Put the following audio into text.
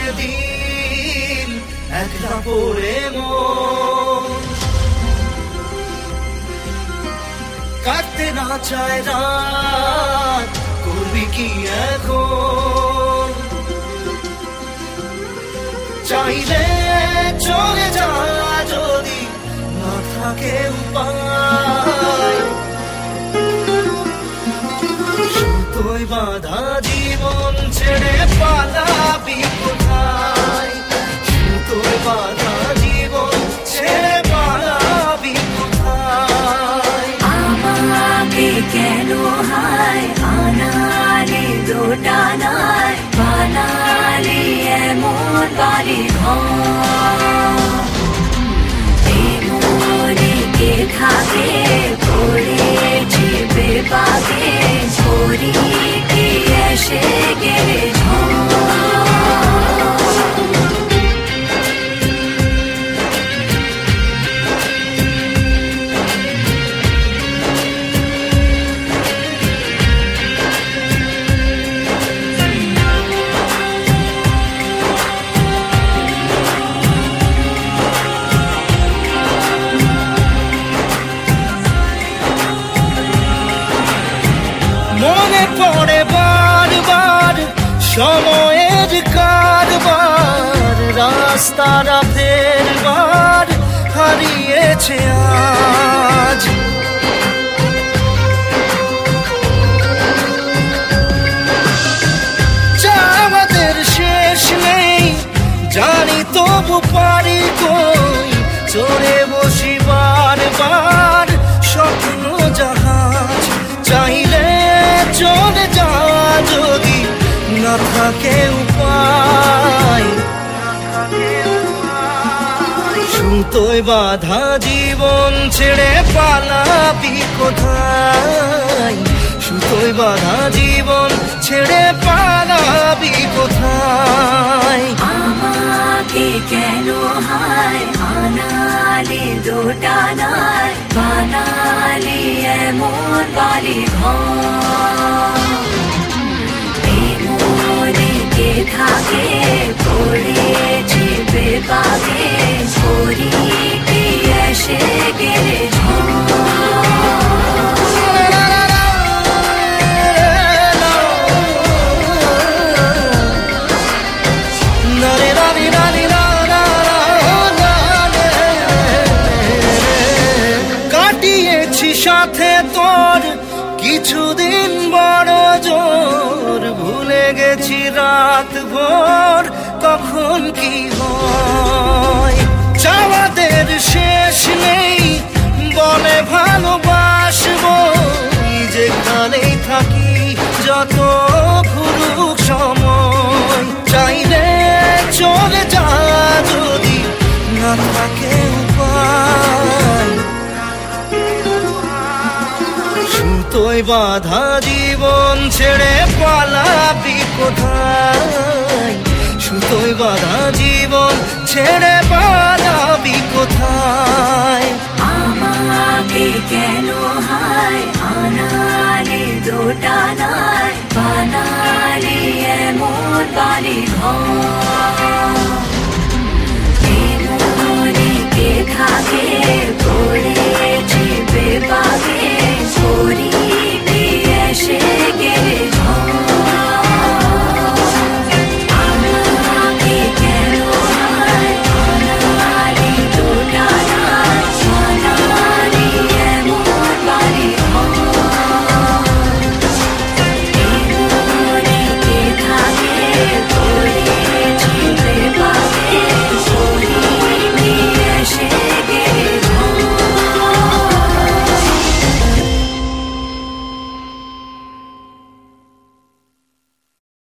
দিন একলা পড়ে মন কাটতে না চায় রাত করবি কি এখন চাইলে চলে যা যদি না থাকে উপায় সুতোয় বাঁধা জীবন ছেড়ে পালাবি কোথায় সুতোয় বাঁধা জীবন ছেড়ে পালাবি কোথায় আমাকে কেন হায় আনালি দোটানায় বানালি এমন বাড়ি ঘর মনে কে থাকে পড়েছি বেপাকে ছড়ি কি এসে গেলে মনে পড়ে বারবার সময়ের কারবার রাস্তারা ফেরবার হারিয়েছে আজ আমাদের শেষ নেই জানি তবু পারি কই চড়ে বসি বারবার স্বপ্ন জাহাজ চাইলে চলে যা যদি না থাকে উপায় সুতোয় বাঁধা জীবন ছেড়ে পালাবি কোথায় সুতোয় বাঁধা জীবন ছেড়ে পালাবি কোথায় আমাকে কেন হায় আনালি দোটানায় বানালি এমন বাড়ি ঘর মনে কে থাকে পড়েছি বেপাকে ছড়ি কি এসে গেলে সাথে তোর কিছুদিন বড় জোর ভুলে গেছি রাত ভোর কখন কি হয় চাওয়াদের শেষ নেই বলে ভালোবাসবো যেখানেই থাকি যত ঘুরুক সময় চাইলে চলে যা যদি না থাকে উপায় সুতোয় বাঁধা জীবন ছেড়ে পালাবি কোথায় সুতোয় বাঁধা জীবন ছেড়ে পালাবি কোথায় আমাকে কেন হায় আনালি দোটানায় বানালি এমন বাড়ি ঘর মনে কে থাকে পড়েছি বেপাকে ছড়ি